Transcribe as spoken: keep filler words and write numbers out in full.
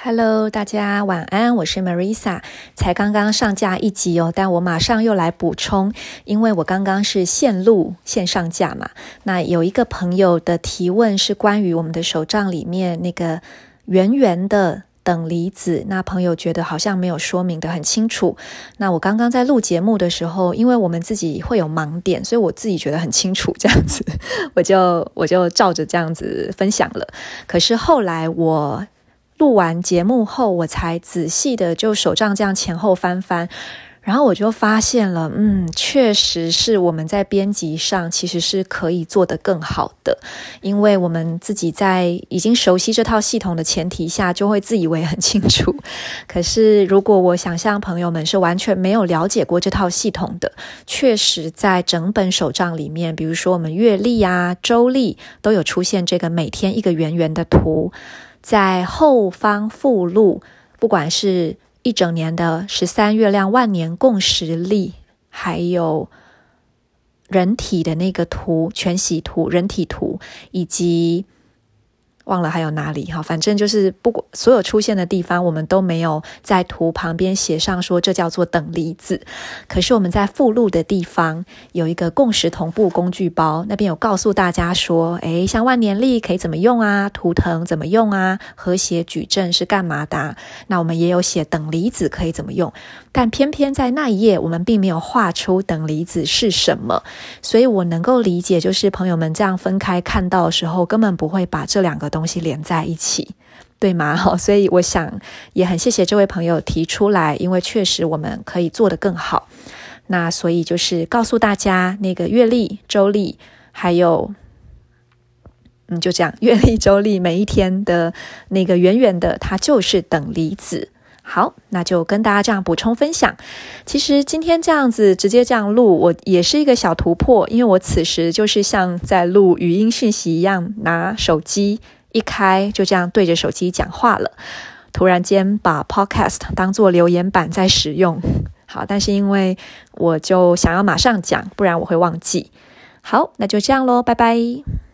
Hello， 大家晚安，我是 Marisa， 才刚刚上架一集哦，但我马上又来补充，因为我刚刚是线录线上架嘛。那有一个朋友的提问是关于我们的手账里面那个圆圆的等离子，那朋友觉得好像没有说明得很清楚。那我刚刚在录节目的时候，因为我们自己会有盲点，所以我自己觉得很清楚这样子，我就我就照着这样子分享了。可是后来我录完节目后，我才仔细的就手账这样前后翻翻，然后我就发现了，嗯，确实是我们在编辑上其实是可以做得更好的，因为我们自己在已经熟悉这套系统的前提下，就会自以为很清楚。可是如果我想象朋友们是完全没有了解过这套系统的，确实在整本手账里面，比如说我们月历啊、周历都有出现这个每天一个圆圆的图。在后方附录，不管是一整年的十三月亮万年共识历，还有人体的那个图，全息图、人体图，以及忘了还有哪里，反正就是不管所有出现的地方，我们都没有在图旁边写上说这叫做等离子。可是我们在附录的地方有一个共识同步工具包，那边有告诉大家说，诶，像万年历可以怎么用啊，图腾怎么用啊，和谐矩阵是干嘛的啊，那我们也有写等离子可以怎么用，但偏偏在那一页我们并没有画出等离子是什么，所以我能够理解，就是朋友们这样分开看到的时候，根本不会把这两个东西连在一起，对吗？所以我想也很谢谢这位朋友提出来，因为确实我们可以做得更好。那所以就是告诉大家，那个月历、周历，还有嗯，就这样，月历、周历每一天的那个圆圆的，它就是等离子。好，那就跟大家这样补充分享。其实今天这样子直接这样录，我也是一个小突破，因为我此时就是像在录语音讯息一样，拿手机一开就这样对着手机讲话了。突然间把 podcast 当作留言板在使用。好，但是因为我就想要马上讲，不然我会忘记。好，那就这样咯，拜拜。